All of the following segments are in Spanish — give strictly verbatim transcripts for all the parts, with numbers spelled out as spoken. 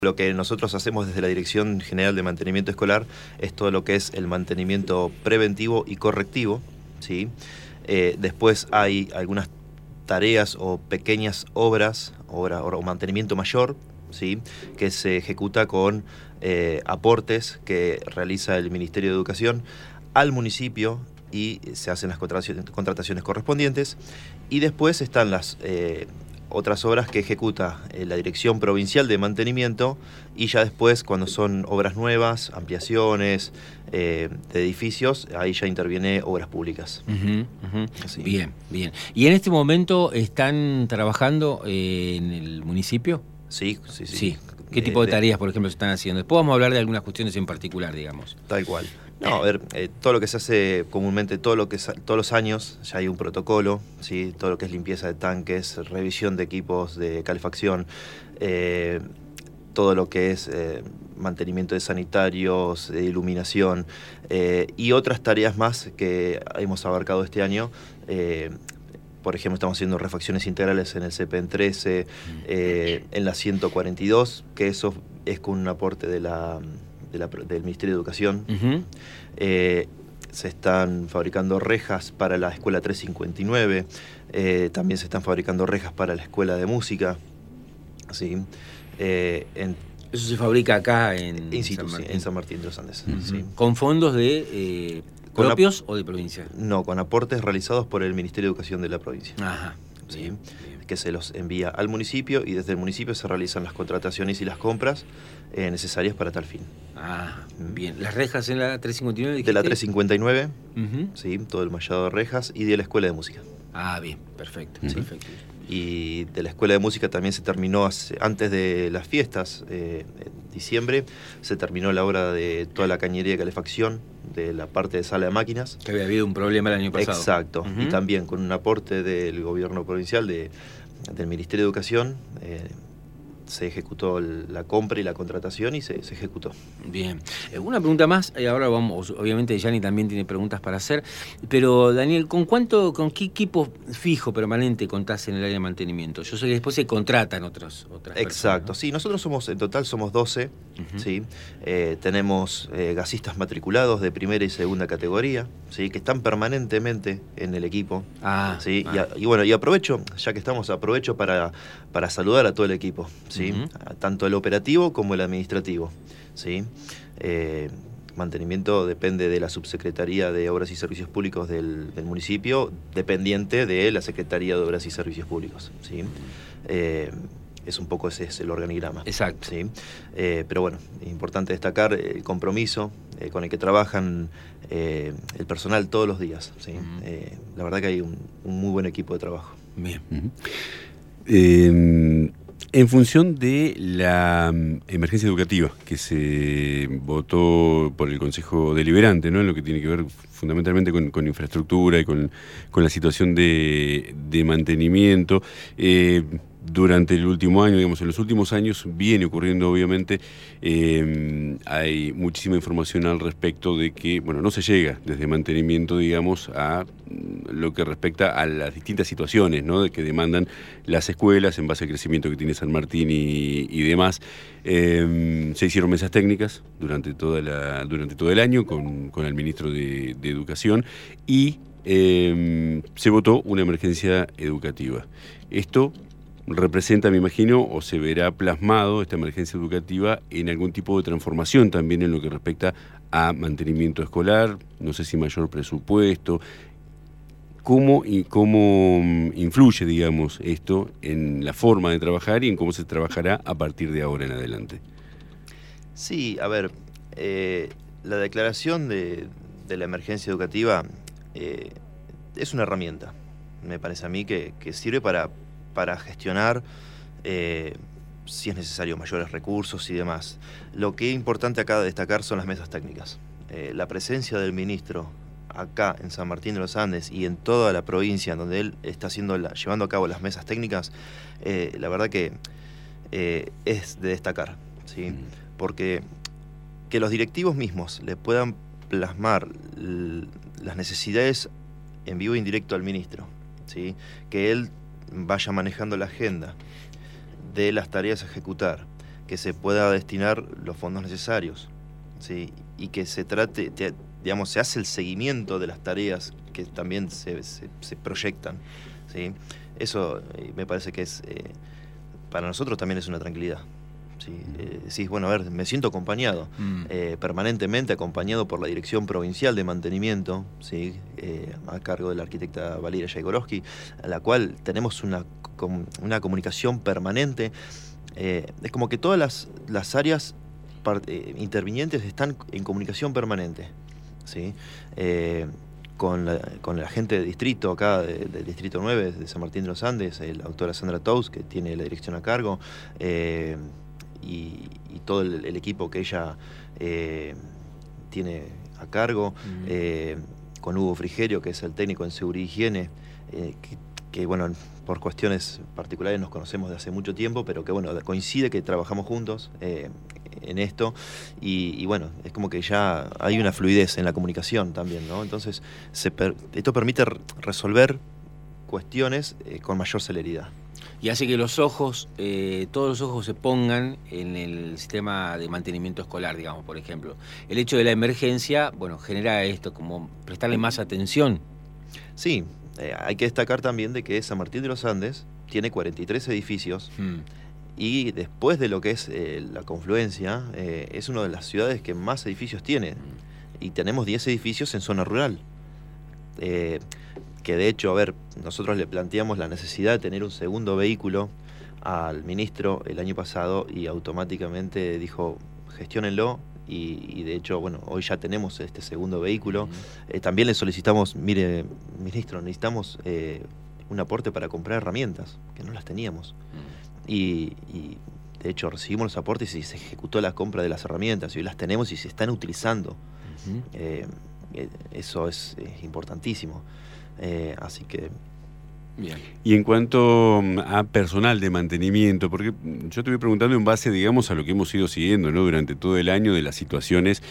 Lo que nosotros hacemos desde la Dirección General de Mantenimiento Escolar es todo lo que es el mantenimiento preventivo y correctivo, ¿sí? Eh, después hay algunas tareas o pequeñas obras, obra, o mantenimiento mayor, ¿sí? Que se ejecuta con eh, aportes que realiza el Ministerio de Educación al municipio y se hacen las contrataciones, contrataciones correspondientes. Y después están las... Eh, otras obras que ejecuta eh, la Dirección Provincial de Mantenimiento, y ya después, cuando son obras nuevas, ampliaciones eh, de edificios, ahí ya interviene Obras Públicas. Uh-huh, uh-huh. Bien, bien. ¿Y en este momento están trabajando eh, en el municipio? Sí, sí, sí. sí. ¿Qué tipo de, de tareas, por ejemplo, se están haciendo? Después vamos a hablar de algunas cuestiones en particular, digamos. Tal cual. No, a ver, eh, todo lo que se hace comúnmente, todo lo que todos los años, ya hay un protocolo, ¿sí? Todo lo que es limpieza de tanques, revisión de equipos de calefacción, eh, todo lo que es eh, mantenimiento de sanitarios, de iluminación eh, y otras tareas más que hemos abarcado este año. Eh, por ejemplo, estamos haciendo refacciones integrales en el C P E N trece, eh, en la ciento cuarenta y dos, que eso es con un aporte de la... De la, del Ministerio de Educación. Uh-huh. eh, se están fabricando rejas para la Escuela trescientos cincuenta y nueve, eh, también se están fabricando rejas para la Escuela de Música. ¿Sí? Eh, en, Eso se fabrica acá en, in situ, San Martín. Sí, en San Martín de los Andes. Uh-huh. ¿Sí? ¿Con fondos de eh, propios o de provincia? No, con aportes realizados por el Ministerio de Educación de la provincia. Ajá. ¿Sí? Bien, que se los envía al municipio, y desde el municipio se realizan las contrataciones y las compras eh, necesarias para tal fin. Ah, bien. ¿Las rejas en la trescientos cincuenta y nueve? ¿Dijiste? De la trescientos cincuenta y nueve, uh-huh. Sí, todo el mallado de rejas, y de la Escuela de Música. Ah, bien, perfecto, ¿Sí? perfecto. Y de la Escuela de Música también se terminó hace, antes de las fiestas, eh, en diciembre, se terminó la obra de toda la cañería de calefacción de la parte de sala de máquinas. Que había habido un problema el año pasado. Exacto, uh-huh. Y también con un aporte del gobierno provincial, de, del Ministerio de Educación, eh, se ejecutó la compra y la contratación y se, se ejecutó. Bien. Una pregunta más, y ahora vamos, obviamente Yanni también tiene preguntas para hacer, pero Daniel, ¿con cuánto, con qué equipo fijo permanente contás en el área de mantenimiento? Yo sé que después se contratan otros, otras Exacto, personas, ¿no? Sí, nosotros somos, en total somos doce, uh-huh. ¿Sí? Eh, tenemos eh, gasistas matriculados de primera y segunda categoría, ¿sí? Que están permanentemente en el equipo. Ah, ¿Sí? ah. Y, a, y bueno, y aprovecho, ya que estamos, aprovecho para, para saludar a todo el equipo, ¿sí? Uh-huh. Tanto el operativo como el administrativo, ¿sí? Eh, mantenimiento depende de la Subsecretaría de Obras y Servicios Públicos del, del municipio, dependiente de la Secretaría de Obras y Servicios Públicos, ¿sí? Eh, es un poco ese es el organigrama. Exacto. ¿Sí? Eh, pero bueno, es importante destacar el compromiso eh, con el que trabajan eh, el personal todos los días, ¿sí? Uh-huh. eh, la verdad que hay un, un muy buen equipo de trabajo. Bien. Uh-huh. eh, En función de la emergencia educativa que se votó por el Consejo Deliberante, ¿no? En lo que tiene que ver fundamentalmente con, con infraestructura y con, con la situación de, de mantenimiento, eh, durante el último año, digamos, en los últimos años viene ocurriendo, obviamente, eh, hay muchísima información al respecto de que, bueno, no se llega desde mantenimiento, digamos, a lo que respecta a las distintas situaciones, ¿no? De que demandan las escuelas en base al crecimiento que tiene San Martín y, y demás. Eh, se hicieron mesas técnicas durante toda la, durante todo el año con, con el ministro de, de Educación y eh, se votó una emergencia educativa. Esto representa, me imagino, o se verá plasmado esta emergencia educativa en algún tipo de transformación también en lo que respecta a mantenimiento escolar, no sé si mayor presupuesto. ¿Cómo, y cómo influye, digamos, esto en la forma de trabajar y en cómo se trabajará a partir de ahora en adelante? Sí, a ver, eh, la declaración de, de la emergencia educativa eh, es una herramienta, me parece a mí, que, que sirve para, para gestionar, eh, si es necesario, mayores recursos y demás. Lo que es importante acá destacar son las mesas técnicas. Eh, la presencia del ministro acá en San Martín de los Andes y en toda la provincia en donde él está haciendo la, llevando a cabo las mesas técnicas, eh, la verdad que eh, es de destacar, ¿sí? Mm. Porque que los directivos mismos le puedan plasmar l- las necesidades en vivo e indirecto al ministro, ¿sí? Que él vaya manejando la agenda de las tareas a ejecutar, que se pueda destinar los fondos necesarios, ¿sí? Y que se trate, te, digamos, se hace el seguimiento de las tareas que también se, se, se proyectan, ¿sí? Eso eh, me parece que es, eh, para nosotros también es una tranquilidad. Sí, eh, decís, bueno, a ver, me siento acompañado, mm. eh, permanentemente acompañado por la Dirección Provincial de Mantenimiento, ¿sí? eh, a cargo de la arquitecta Valeria Yaigorowski, a la cual tenemos una, com, una comunicación permanente. Eh, es como que todas las, las áreas part, eh, intervinientes están en comunicación permanente, ¿sí? Eh, con, la, con la gente de distrito acá, del de Distrito nueve, de San Martín de los Andes, la doctora Sandra Tous, que tiene la dirección a cargo, eh, Y, y todo el, el equipo que ella eh, tiene a cargo, mm. eh, con Hugo Frigerio, que es el técnico en seguridad y higiene, eh, que, que bueno, por cuestiones particulares nos conocemos de hace mucho tiempo, pero que bueno, coincide que trabajamos juntos eh, en esto, y, y bueno, es como que ya hay una fluidez en la comunicación también, ¿no? Entonces, se per, esto permite resolver cuestiones eh, con mayor celeridad. Y hace que los ojos, eh, todos los ojos se pongan en el sistema de mantenimiento escolar, digamos, por ejemplo. El hecho de la emergencia, bueno, genera esto, como prestarle más atención. Sí, eh, hay que destacar también de que San Martín de los Andes tiene cuarenta y tres edificios, hmm. y después de lo que es eh, la confluencia, eh, es una de las ciudades que más edificios tiene, hmm. y tenemos diez edificios en zona rural. Eh, que de hecho, a ver, nosotros le planteamos la necesidad de tener un segundo vehículo al ministro el año pasado y automáticamente dijo, gestiónenlo, y, y de hecho, bueno, hoy ya tenemos este segundo vehículo. Uh-huh. Eh, también le solicitamos, mire, ministro, necesitamos eh, un aporte para comprar herramientas, que no las teníamos. Uh-huh. y, y de hecho recibimos los aportes y se ejecutó la compra de las herramientas, y hoy las tenemos y se están utilizando. Uh-huh. eh, eso es, es importantísimo. Eh, así que... Bien. Y en cuanto a personal de mantenimiento, porque yo te voy preguntando en base, digamos, a lo que hemos ido siguiendo, ¿no?, durante todo el año, de las situaciones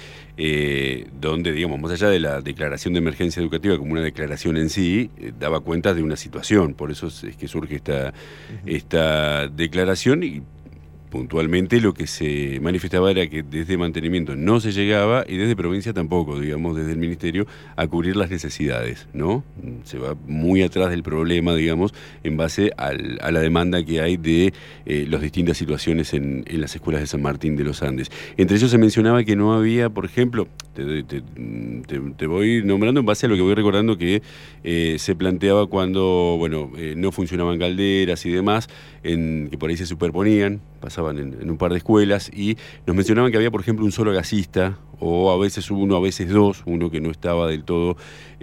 eh, donde, digamos, más allá de la declaración de emergencia educativa como una declaración en sí, eh, daba cuenta de una situación. Por eso es, es que surge esta, uh-huh. esta declaración, y puntualmente lo que se manifestaba era que desde mantenimiento no se llegaba, y desde provincia tampoco, digamos, desde el ministerio, a cubrir las necesidades, ¿no? Se va muy atrás del problema, digamos, en base al, a la demanda que hay de eh, las distintas situaciones en, en las escuelas de San Martín de los Andes. Entre ellos se mencionaba que no había, por ejemplo, te, te, te, te voy nombrando en base a lo que voy recordando que eh, se planteaba cuando, bueno, eh, no funcionaban calderas y demás, en, que por ahí se superponían, pasaban en, en un par de escuelas, y nos mencionaban que había, por ejemplo, un solo gasista, o a veces uno, a veces dos, uno que no estaba del todo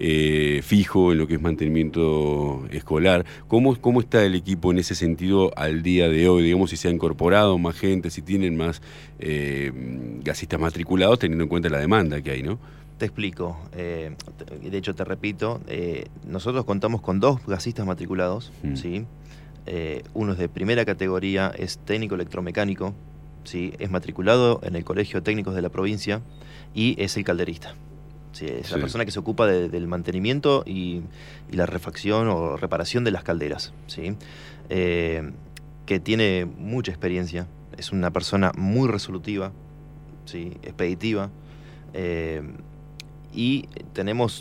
eh, fijo en lo que es mantenimiento escolar. ¿Cómo, ¿Cómo está el equipo en ese sentido al día de hoy? Digamos, si se ha incorporado más gente, si tienen más eh, gasistas matriculados, teniendo en cuenta la demanda que hay, ¿no? Te explico. Eh, de hecho, te repito, eh, nosotros contamos con dos gasistas matriculados, mm. ¿sí? Eh, uno es de primera categoría, es técnico electromecánico, ¿sí? Es matriculado en el Colegio Técnicos de la provincia y es el calderista. ¿Sí? Es sí. la persona que se ocupa de, del mantenimiento y, y la refacción o reparación de las calderas, ¿sí? Eh, que tiene mucha experiencia, es una persona muy resolutiva, ¿sí? Expeditiva, eh, y tenemos,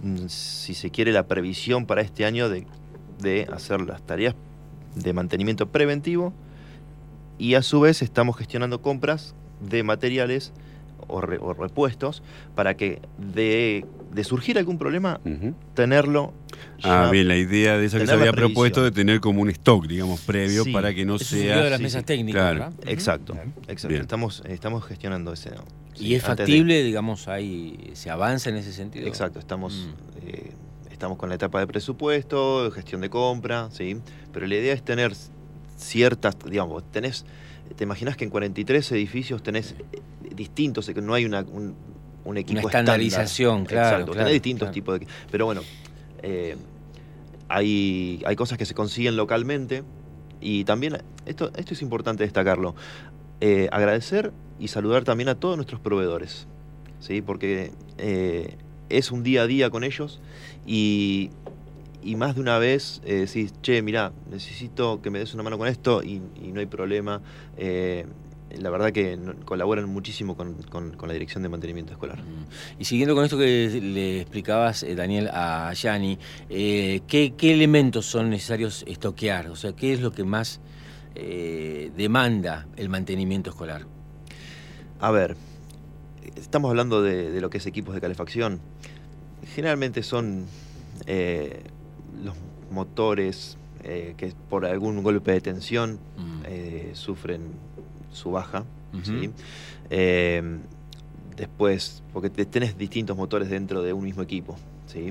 si se quiere, la previsión para este año de, de hacer las tareas de mantenimiento preventivo, y a su vez estamos gestionando compras de materiales o, re, o repuestos para que de, de surgir algún problema, uh-huh. tenerlo. Ah, bien, la idea de eso que se había propuesto de tener como un stock, digamos, previo, sí. para que no Eso sea... de las mesas sí, técnicas, claro. ¿verdad? Exacto, exacto. Estamos, estamos gestionando ese... ¿Y sí, es factible, de... digamos, ahí se avanza en ese sentido? Exacto, estamos... Mm. Eh, Estamos con la etapa de presupuesto, gestión de compra, ¿sí? Pero la idea es tener ciertas, digamos, tenés, te imaginás que en cuarenta y tres edificios tenés distintos, no hay una, un, un equipo una estandarización, estándar. claro. Exacto, claro, tenés distintos claro. tipos de... Pero bueno, eh, hay, hay cosas que se consiguen localmente, y también, esto, esto es importante destacarlo, eh, agradecer y saludar también a todos nuestros proveedores, ¿sí? Porque... Eh, es un día a día con ellos, y, y más de una vez eh, decís, che, mirá, necesito que me des una mano con esto, y, y no hay problema. Eh, la verdad que colaboran muchísimo con, con, con la dirección de mantenimiento escolar. Y siguiendo con esto que le explicabas, eh, Daniel, a Yanni, eh, ¿qué, ¿qué elementos son necesarios estoquear? O sea, ¿qué es lo que más eh, demanda el mantenimiento escolar? A ver, estamos hablando de, de lo que es equipos de calefacción. Generalmente son eh, los motores eh, que por algún golpe de tensión mm. eh, sufren su baja. Uh-huh. ¿Sí? Eh, después, porque tenés distintos motores dentro de un mismo equipo. ¿Sí?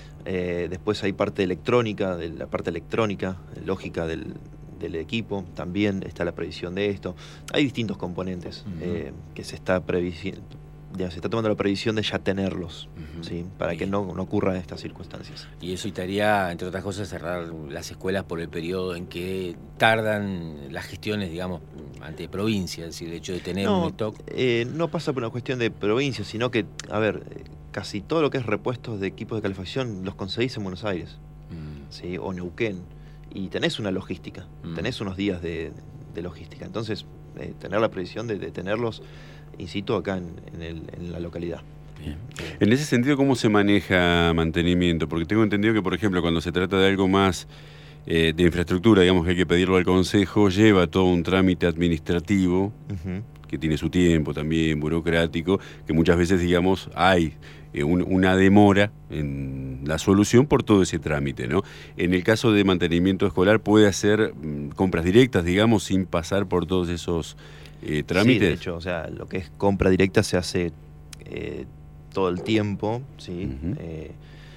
Eh, después hay parte electrónica, de la parte electrónica, lógica del, del equipo. También está la previsión de esto. Hay distintos componentes uh-huh. eh, que se está previsiendo. Ya, se está tomando la previsión de ya tenerlos, uh-huh. ¿sí? Para Bien. que no, no ocurran estas circunstancias. Y eso evitaría, entre otras cosas, cerrar las escuelas por el periodo en que tardan las gestiones, digamos, ante provincia, es decir, el hecho de tener no, un stock. Eh, no pasa por una cuestión de provincia, sino que, a ver, casi todo lo que es repuestos de equipos de calefacción los conseguís en Buenos Aires, mm. ¿sí? O Neuquén, y tenés una logística, mm. tenés unos días de, de logística. Entonces, eh, tener la previsión de, de tenerlos in situ acá en, en, el, en la localidad. Bien. En ese sentido, ¿cómo se maneja mantenimiento? Porque tengo entendido que, por ejemplo, cuando se trata de algo más eh, de infraestructura, digamos que hay que pedirlo al Consejo, lleva todo un trámite administrativo, uh-huh. que tiene su tiempo también, burocrático, que muchas veces, digamos, hay eh, un, una demora en la solución por todo ese trámite, ¿no? En el caso de mantenimiento escolar, ¿puede hacer mm, compras directas, digamos, sin pasar por todos esos Eh, trámites? Sí, de hecho, o sea, lo que es compra directa se hace eh, todo el tiempo, ¿sí? Uh-huh. eh,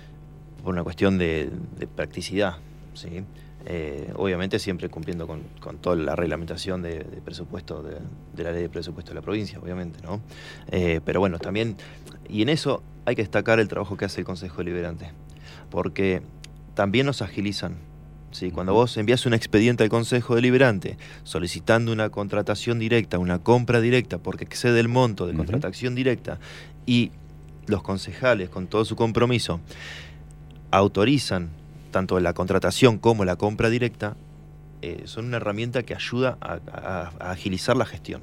por una cuestión de, de practicidad, ¿sí? Eh, obviamente siempre cumpliendo con, con toda la reglamentación de, de presupuesto, de, de la ley de presupuesto de la provincia, obviamente, ¿no? Eh, pero bueno, también, y en eso hay que destacar el trabajo que hace el Consejo Deliberante, porque también nos agilizan. Sí, cuando vos envías un expediente al Consejo Deliberante solicitando una contratación directa, una compra directa, porque excede el monto de uh-huh. contratación directa, y los concejales, con todo su compromiso, autorizan tanto la contratación como la compra directa, eh, son una herramienta que ayuda a, a, a agilizar la gestión.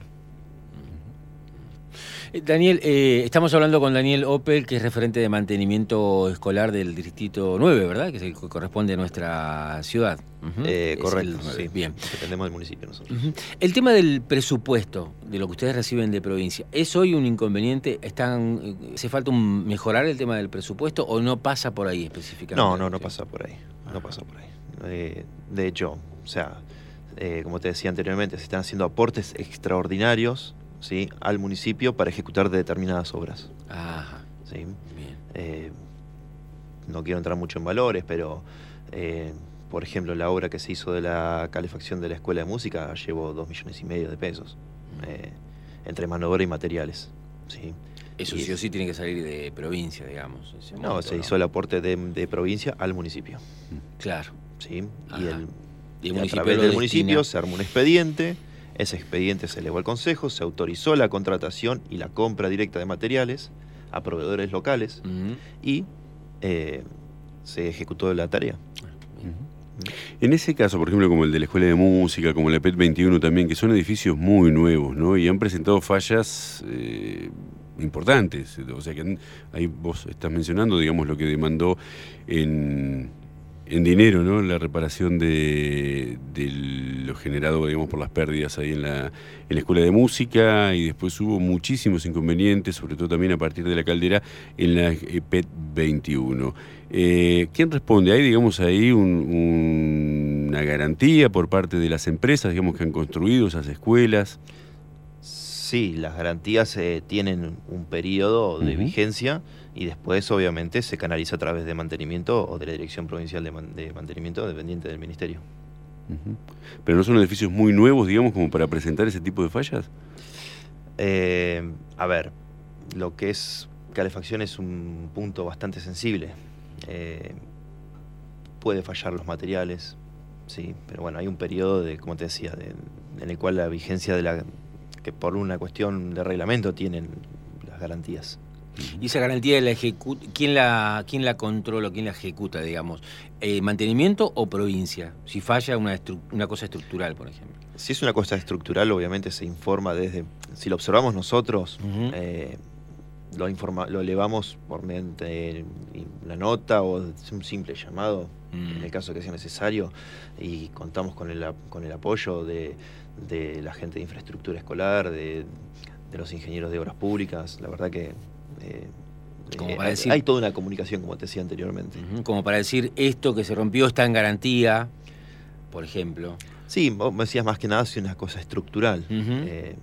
Daniel, eh, estamos hablando con Daniel Opel, que es referente de mantenimiento escolar del Distrito nueve, ¿verdad? Que es el que corresponde a nuestra ciudad. Uh-huh. Eh, correcto, sí. Bien. Dependemos del municipio nosotros. Uh-huh. El tema del presupuesto, de lo que ustedes reciben de provincia, ¿es hoy un inconveniente? ¿Están, ¿Hace falta un, mejorar el tema del presupuesto o no pasa por ahí específicamente? No, no, no pasa por ahí. No pasa por ahí. Eh, de hecho, o sea, eh, como te decía anteriormente, se están haciendo aportes extraordinarios, ¿sí? Al municipio para ejecutar determinadas obras. Ajá. ¿Sí? Bien. Eh, no quiero entrar mucho en valores, pero eh, por ejemplo, la obra que se hizo de la calefacción de la Escuela de Música llevó dos millones y medio de pesos, eh, entre mano de obra y materiales. ¿Sí? Eso y sí o sí tiene que salir de provincia, digamos. Ese no, monto, se ¿no? hizo el aporte de, de provincia al municipio. Claro. ¿Sí? Ajá. Y, el, y, el y a municipio través del destina... municipio se armó un expediente. Ese expediente se elevó al Consejo, se autorizó la contratación y la compra directa de materiales a proveedores locales uh-huh. y eh, se ejecutó la tarea. Uh-huh. En ese caso, por ejemplo, como el de la Escuela de Música, como la P E T veintiuno también, que son edificios muy nuevos, ¿no? Y han presentado fallas eh, importantes. O sea que ahí vos estás mencionando, digamos, lo que demandó en... en dinero, ¿no? La reparación de, de lo generado, digamos, por las pérdidas ahí en la, en la Escuela de Música, y después hubo muchísimos inconvenientes, sobre todo también a partir de la caldera, en la P E T veintiuno. Eh, ¿Quién responde? ¿Hay, digamos, ahí un, un, una garantía por parte de las empresas, digamos, que han construido esas escuelas? Sí, las garantías eh, tienen un periodo de uh-huh. vigencia, y después obviamente se canaliza a través de mantenimiento o de la Dirección Provincial de, man- de Mantenimiento dependiente del Ministerio. Uh-huh. ¿Pero no son edificios muy nuevos, digamos, como para presentar ese tipo de fallas? Eh, a ver, lo que es calefacción es un punto bastante sensible. Eh, puede fallar los materiales, sí, pero bueno, hay un periodo de, como te decía, de, en el cual la vigencia de la... que por una cuestión de reglamento tienen las garantías. Y esa garantía la ejecu ¿quién la quién la controla, quién la ejecuta, digamos? Eh, ¿Mantenimiento o provincia? Si falla una, una cosa estructural, por ejemplo. Si es una cosa estructural, obviamente se informa desde... Si lo observamos nosotros, uh-huh. eh, lo, informa, lo elevamos por mediante la nota o un simple llamado, mm. en el caso que sea necesario, y contamos con el, con el apoyo de, de la gente de infraestructura escolar, de, de los ingenieros de obras públicas. La verdad que... Eh, Como para eh, decir, hay toda una comunicación, como te decía anteriormente. Uh-huh, como para decir, esto que se rompió está en garantía, por ejemplo. Sí, vos me decías más que nada si una cosa estructural. Uh-huh. eh,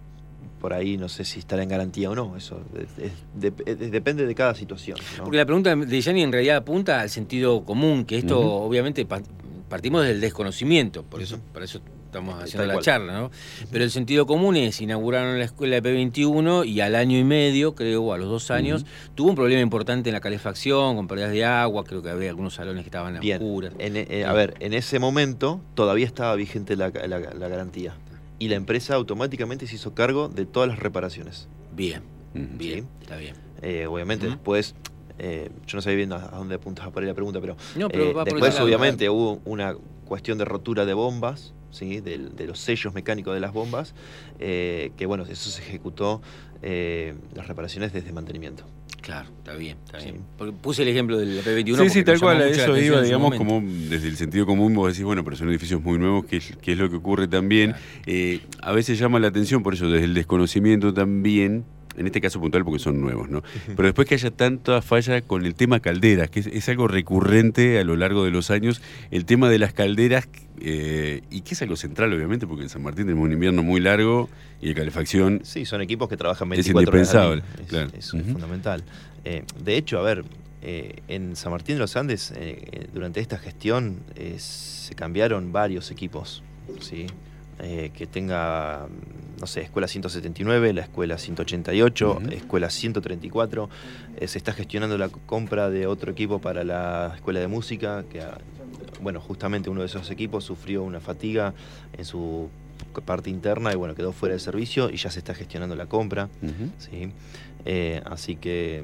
por ahí no sé si estará en garantía o no. Eso es, es, de, es, depende de cada situación, ¿no? Porque la pregunta de Gianni en realidad apunta al sentido común, que esto uh-huh. obviamente partimos del desconocimiento, por eso, uh-huh. para eso estamos haciendo Tal la cual. charla, ¿no? Pero el sentido común es, inauguraron la escuela de P veintiuno y al año y medio, creo, a los dos años, uh-huh. tuvo un problema importante en la calefacción, con pérdidas de agua, creo que había algunos salones que estaban Bien. oscuras. En, eh, a ver, en ese momento todavía estaba vigente la, la, la garantía y la empresa automáticamente se hizo cargo de todas las reparaciones. Bien, uh-huh. bien, ¿sí? Está bien. Eh, obviamente uh-huh. después... Eh, yo no sabía bien a dónde apuntaba para ir la pregunta, pero, no, pero eh, después obviamente lado. hubo una cuestión de rotura de bombas, ¿sí? de, de los sellos mecánicos de las bombas, eh, que bueno, eso se ejecutó eh, las reparaciones desde mantenimiento. Claro, está bien, está bien. Sí. Porque puse el ejemplo del P veintiuno. Sí, sí, tal cual, a eso iba, digamos, como desde el sentido común vos decís, bueno, pero son edificios muy nuevos, que es, que es lo que ocurre también. Claro. Eh, a veces llama la atención, por eso desde el desconocimiento también, en este caso puntual porque son nuevos, ¿no? Pero después que haya tanta falla con el tema calderas, que es, es algo recurrente a lo largo de los años, el tema de las calderas, eh, y que es algo central, obviamente, porque en San Martín tenemos un invierno muy largo y de calefacción. Sí, son equipos que trabajan veinticuatro horas al día. Es, claro. es, es uh-huh. fundamental. Eh, de hecho, a ver, eh, en San Martín de los Andes, eh, durante esta gestión, eh, se cambiaron varios equipos, ¿sí? Eh, que tenga, no sé, escuela ciento setenta y nueve, la escuela ciento ochenta y ocho, uh-huh. escuela ciento treinta y cuatro. Eh, se está gestionando la compra de otro equipo para la escuela de música, que, bueno, justamente uno de esos equipos sufrió una fatiga en su parte interna y, bueno, quedó fuera de servicio y ya se está gestionando la compra. Uh-huh. ¿Sí? Eh, así que,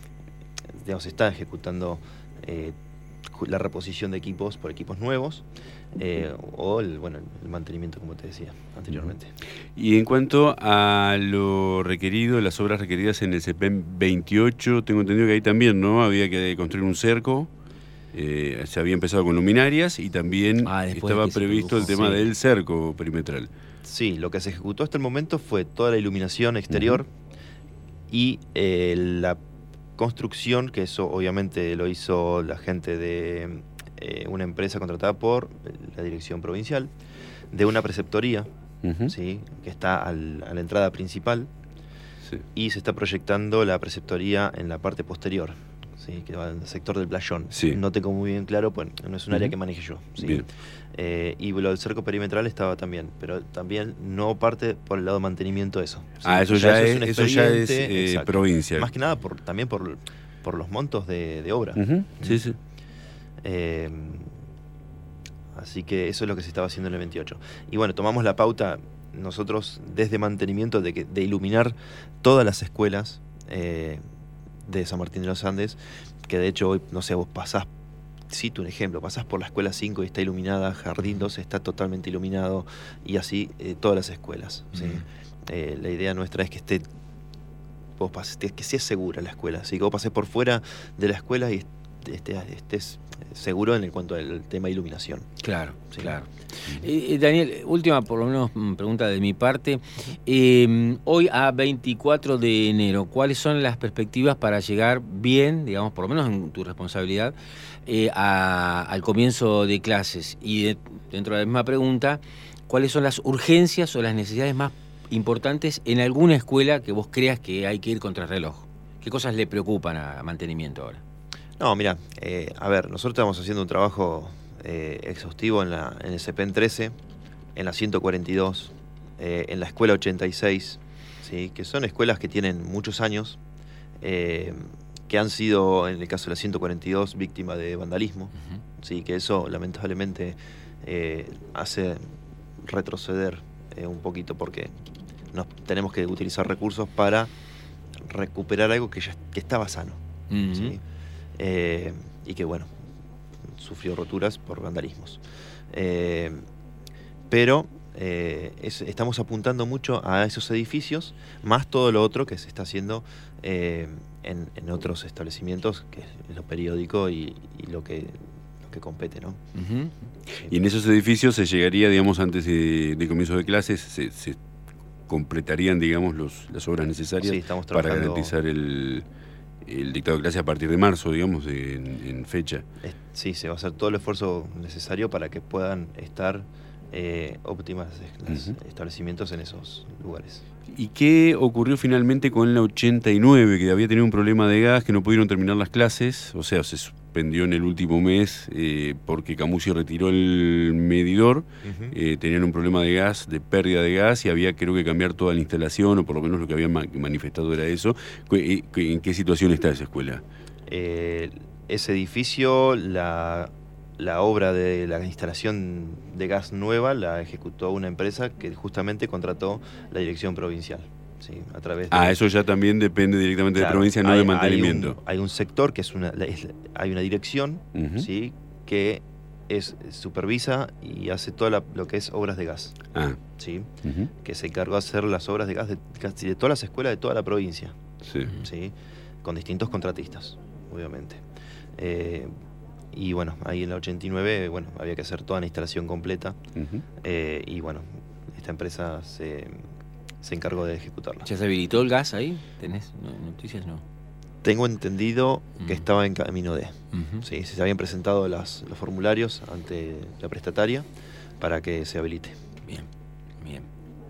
digamos, se está ejecutando eh, la reposición de equipos por equipos nuevos. Eh, o el, bueno, el mantenimiento, como te decía anteriormente. Y en cuanto a lo requerido, las obras requeridas en el C P E M veintiocho, tengo entendido que ahí también, ¿no? Había que construir un cerco, eh, se había empezado con luminarias y también ah, estaba previsto el tema sí. del cerco perimetral. Sí, lo que se ejecutó hasta el momento fue toda la iluminación exterior uh-huh. y eh, la construcción, que eso obviamente lo hizo la gente de... Eh, una empresa contratada por la dirección provincial, de una preceptoría, uh-huh. ¿sí? que está al, a la entrada principal, sí. y se está proyectando la preceptoría en la parte posterior, ¿sí? que va al sector del playón. Sí. No tengo muy bien claro, pues no es un uh-huh. área que maneje yo. ¿sí? Eh, y lo del cerco perimetral estaba también, pero también no parte por el lado de mantenimiento eso. ¿sí? Ah, eso, ya, ya es, es eso ya es eh, provincia. Más que nada por, también por, por los montos de, de obra. Uh-huh. Sí, sí. Eh, así que eso es lo que se estaba haciendo en el veintiocho. Y bueno, tomamos la pauta nosotros desde mantenimiento de, que, de iluminar todas las escuelas eh, de San Martín de los Andes, que de hecho hoy, no sé, vos pasás, cito un ejemplo, pasás por la escuela cinco y está iluminada, Jardín dos está totalmente iluminado, y así eh, todas las escuelas. ¿sí? Uh-huh. eh, la idea nuestra es que esté, vos pases, que sea segura la escuela, ¿sí? que vos pases por fuera de la escuela y estés, estés seguro en el cuanto al tema de iluminación. Claro, sí. claro. Eh, Daniel, última por lo menos pregunta de mi parte. Eh, hoy a veinticuatro de enero, ¿cuáles son las perspectivas para llegar bien, digamos, por lo menos en tu responsabilidad, eh, a, al comienzo de clases? Y de, dentro de la misma pregunta, ¿cuáles son las urgencias o las necesidades más importantes en alguna escuela que vos creas que hay que ir contra el reloj? ¿Qué cosas le preocupan a mantenimiento ahora? No, mira, eh, a ver, nosotros estamos haciendo un trabajo eh, exhaustivo en, la, en el C P E M trece, en la ciento cuarenta y dos, eh, en la escuela ochenta y seis, ¿sí? que son escuelas que tienen muchos años, eh, que han sido, en el caso de la ciento cuarenta y dos, víctima de vandalismo, uh-huh. ¿sí? que eso lamentablemente eh, hace retroceder eh, un poquito porque nos tenemos que utilizar recursos para recuperar algo que ya que estaba sano. Uh-huh. ¿Sí? Eh, y que, bueno, sufrió roturas por vandalismos. Eh, pero eh, es, estamos apuntando mucho a esos edificios, más todo lo otro que se está haciendo eh, en, en otros establecimientos, que es lo periódico y, y lo que... que compete, ¿no? Uh-huh. Y en esos edificios se llegaría, digamos, antes de, de comienzo de clases, se, se completarían, digamos, los, las obras necesarias sí, estamos para trabajando... garantizar el, el dictado de clase a partir de marzo, digamos, en, en fecha. Sí, se va a hacer todo el esfuerzo necesario para que puedan estar eh, óptimas los uh-huh. establecimientos en esos lugares. ¿Y qué ocurrió finalmente con la ochenta y nueve, que había tenido un problema de gas, que no pudieron terminar las clases? O sea, se suspendió en el último mes eh, porque Camusi retiró el medidor, uh-huh. eh, tenían un problema de gas, de pérdida de gas, y había creo que cambiar toda la instalación, o por lo menos lo que habían ma- manifestado era eso. ¿En qué situación está esa escuela? Eh, ese edificio, la... La obra de la instalación de gas nueva la ejecutó una empresa que justamente contrató la dirección provincial. ¿Sí? A través de... Ah, eso ya también depende directamente claro, de provincia, no hay, de mantenimiento. Hay un, hay un sector que es una, es, hay una dirección, uh-huh. ¿sí? Que es supervisa y hace todo la, lo que es obras de gas. Ah. ¿Sí? Uh-huh. Que se encargó de hacer las obras de gas de, de todas las escuelas de toda la provincia. Sí. ¿Sí? Con distintos contratistas, obviamente. Eh, Y bueno, ahí en la ochenta y nueve, bueno, había que hacer toda la instalación completa. Uh-huh. eh, y bueno, esta empresa se, se encargó de ejecutarla. ¿Ya se habilitó el gas ahí? ¿Tenés noticias? No. Tengo entendido uh-huh. que estaba en camino de. Uh-huh. Sí, se habían presentado las, los formularios ante la prestataria para que se habilite. Bien, bien.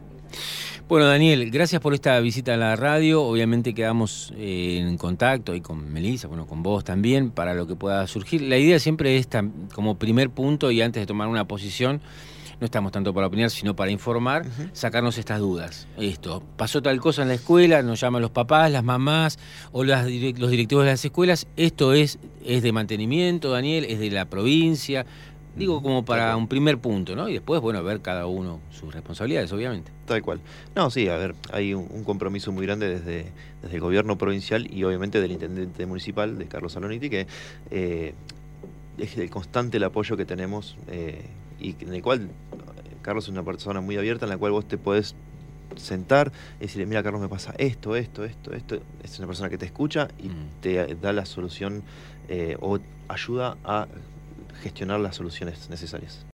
Bueno, Daniel, gracias por esta visita a la radio. Obviamente quedamos eh, en contacto ahí con Melissa, bueno, con vos también, para lo que pueda surgir. La idea siempre es, tam, como primer punto, y antes de tomar una posición, no estamos tanto para opinar, sino para informar, uh-huh. sacarnos estas dudas. Esto, pasó tal cosa en la escuela, nos llaman los papás, las mamás o las, los directivos de las escuelas. Esto es, es de mantenimiento, Daniel, es de la provincia. Digo, como para un primer punto, ¿no? Y después, bueno, ver cada uno sus responsabilidades, obviamente. Tal cual. No, sí, a ver, hay un, un compromiso muy grande desde, desde el gobierno provincial y obviamente del intendente municipal, de Carlos Saloniti, que eh, es el constante el apoyo que tenemos eh, y en el cual Carlos es una persona muy abierta en la cual vos te podés sentar y decirle, mira, Carlos, me pasa esto, esto, esto, esto. Es una persona que te escucha y mm. te da la solución eh, o ayuda a gestionar las soluciones necesarias.